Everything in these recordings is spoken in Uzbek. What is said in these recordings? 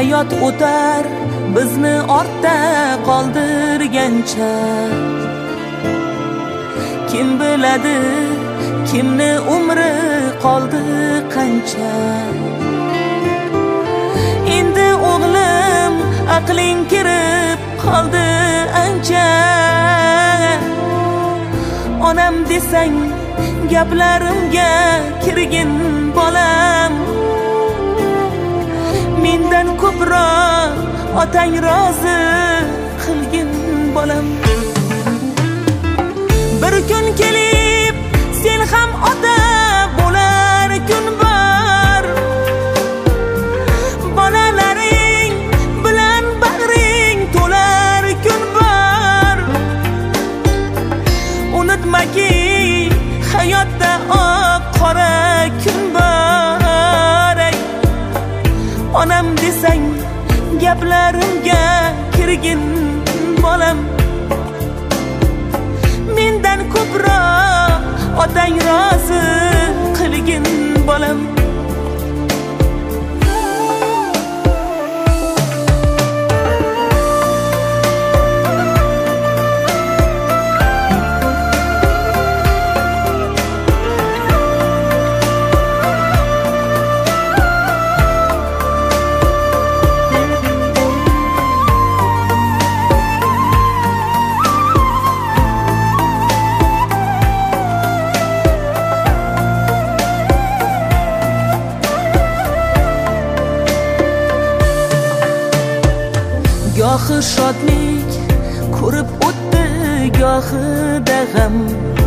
hayot o'tar bizni ortda qoldirgancha. Kim biladi kimni umri qoldi qancha. Endi o'g'lim aqling kirib qoldi ancha. Onam desang gaplarimga kirgin bolam. Mendan ko'proq otang rozi qilgin bolam. Bir kun kelib sen ham ota bo'lar kun bor. Bolalaring bilan bag'ring to'lar kun bor. Unutmaki hayotda oq qora kun bor. Onam desang gaplarimga kirgin bolam. Mendan ko'proq otang rozi qilgin bolam. Gohi shodlik ko'rib o'tdi, gohida g'am.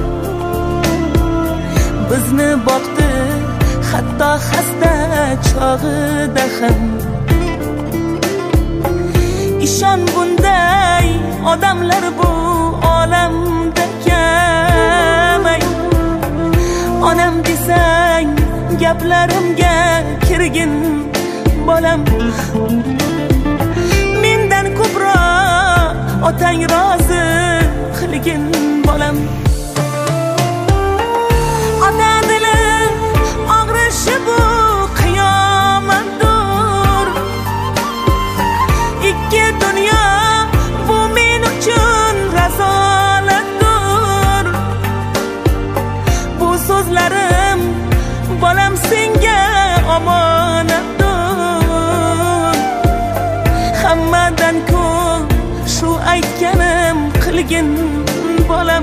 Bizni boqdi hatto xasta chog'ida ham. Ishon bunday odamlar bu olamda kam. Onam desang gaplarimga kirgin bolam. Ko'proq otang rozi qilgin bolam. Ota dili og'rishi bu qiyomatdir. Ikki dunyo bu men uchun razolatdir. Bu so'zlarim bolam senga omonatdir. Hammadan ko'p shu aytganim qilgin bolam.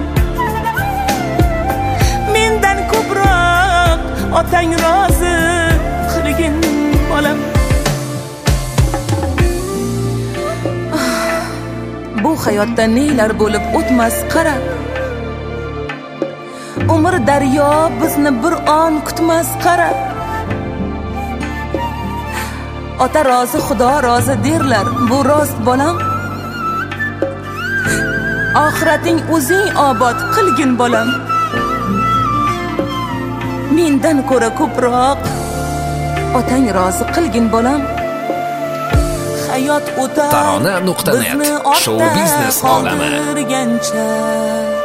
Mendan ko'proq otang rozi qilgin bolam. Bu hayotda nelar bo'lib o'tmas qara. Umr daryo bizni bir on kutmas qara. Ota rozi xudo rozi derlar, bu rost bolam. Oxirating o'zing obod qilgin bolam. Mendan ko'ra ko'proq otang rozi qilgin bolam. Hayot o'tar Tarona.net Show biznes olami.